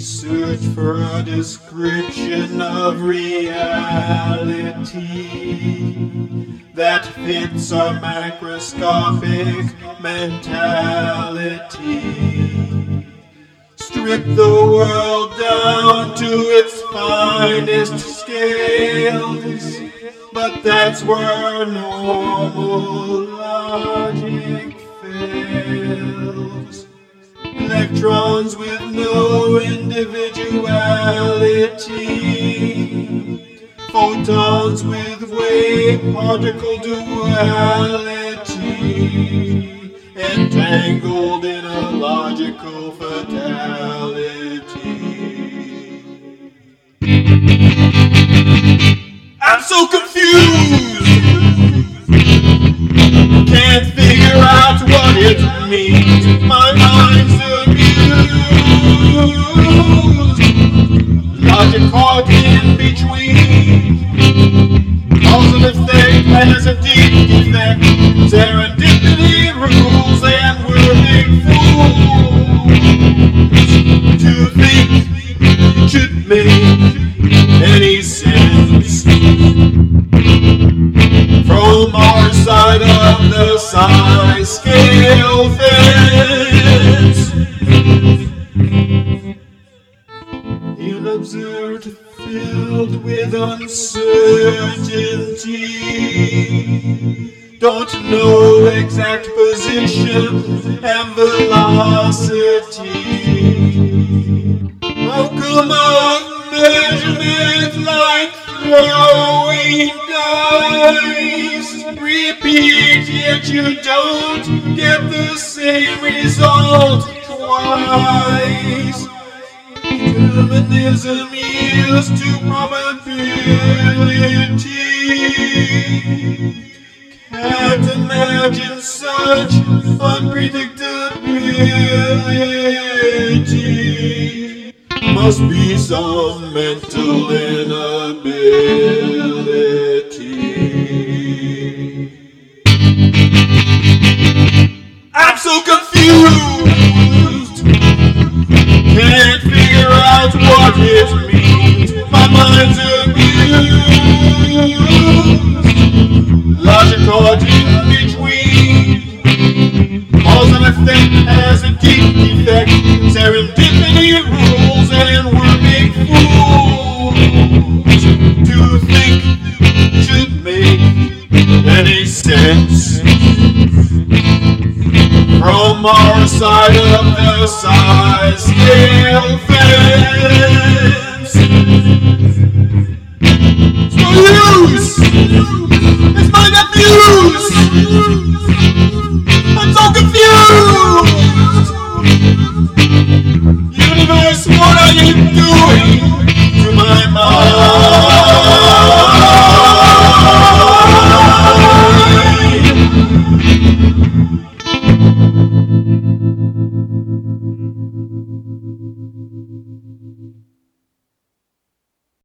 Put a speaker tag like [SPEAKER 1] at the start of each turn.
[SPEAKER 1] search for a description of reality that fits our macroscopic mentality. Strip the world down to its finest scales, but that's where normal logic fails. Electrons with no individuality, photons with wave-particle duality, entangled in a logical fatality. I'm so confused, can't figure out what it means. My mind's amused, logic caught in between. Cause and effect has a deep defect. Serendipity rules and we're big fools to think it should make any sense. From our side of the size scale fence, unobserved, filled with uncertainty, don't know exact position and velocity. How come a measurement like throwing dice? Repeat, yet you don't get the same result twice. Determinism yields to probability. Can't imagine such unpredictability. Must be some mental inability. I'm so confused, can't figure out what it means. My mind's amused, logic caught in between. Cause and effect has a deep defect. Serendipity rules and we're big fools to think it should make any sense. From our side of the size scale fence.